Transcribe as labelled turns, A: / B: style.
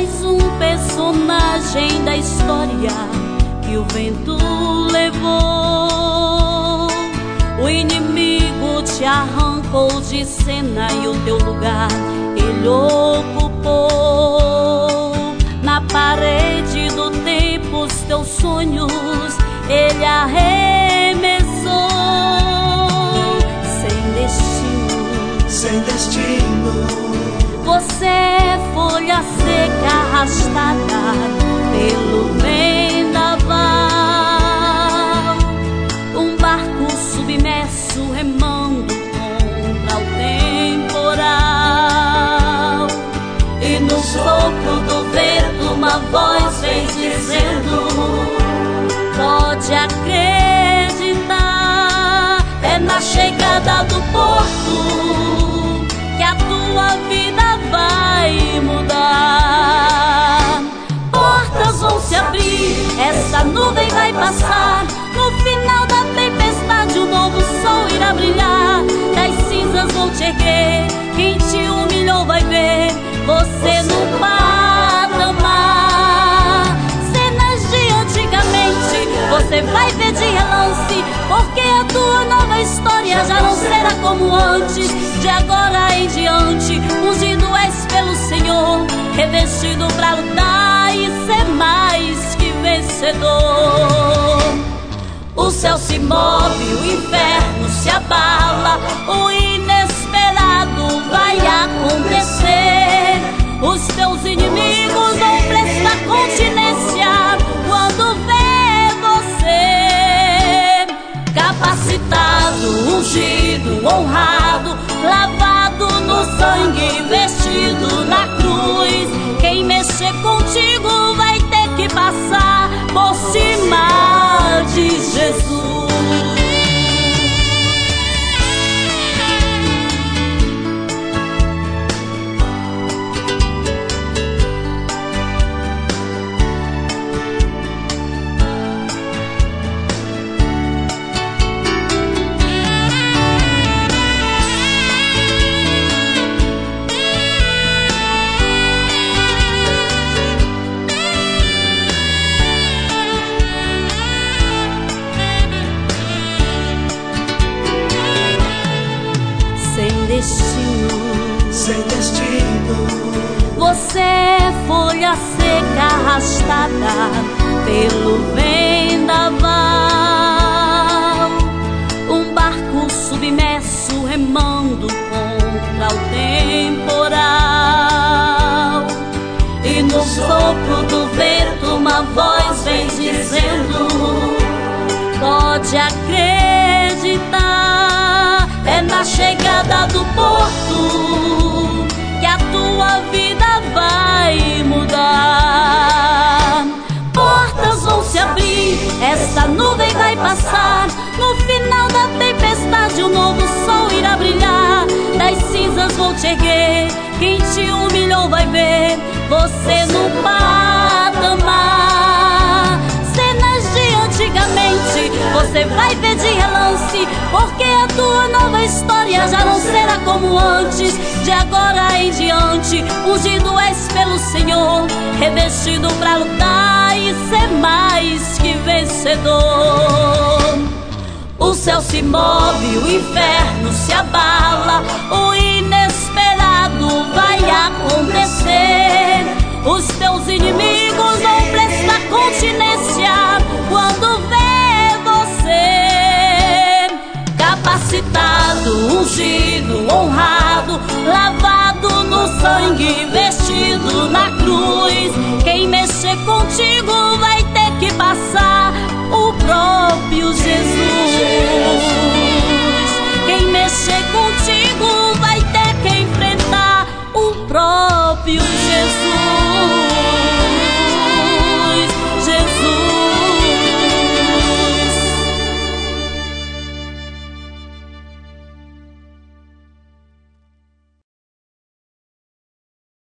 A: mais um personagem da história que o vento levou. O inimigo te arrancou de cena e o teu lugar ele ocupou. Na parede do tempo os teus sonhos ele arremessou. Sem destino, você é folha seca arrastada pelo vendaval. Um barco submerso remando contra o temporal. E no sopro do vento uma voz vem dizendo: pode acreditar, é na chegada do porto que a tua vida vai mudar. Portas vão se abrir, essa nuvem vai passar. No final da tempestade um novo sol irá brilhar. Das cinzas vão te erguer, quem te humilhou vai ver você no patamar. Cenas de antigamente você vai ver de relance, porque a tua nova história já não será como antes. De agora em diante, ungido és pelo Senhor, revestido pra lutar e ser mais que vencedor. O céu se move, o inferno se abala, o inesperado vai acontecer. Os teus inimigos vão prestar continência quando vê você capacitado, ungido, honrado, lavado no sangue, vestido na cruz. Quem mexer contigo vai ter que passar por cima de Jesus.
B: Sem destino,
A: você é folha seca arrastada pelo vendaval. Um barco submerso remando contra o temporal. E no sopro do vento uma voz vem dizendo: pode acreditar, é na chegada do porto que a tua vida vai mudar. Portas vão se abrir, essa nuvem vai passar. No final da tempestade um novo sol irá brilhar. Das cinzas vão te erguer, quem te humilhou vai ver você no patamar. Cenas de antigamente você vai ver de relance, porque a tua nova história já não será como antes. De agora em diante, ungido és pelo Senhor, revestido pra lutar e ser mais que vencedor. O céu se move, o inferno se abala, o inesperado vai acontecer. Os teus inimigos vão prestar continência quando vê você capacitado, ungido, honrado, lavado no sangue, vestido na cruz. Quem mexer contigo vai ter que passar o próprio Jesus. Quem mexer contigo vai ter que enfrentar o próprio Jesus.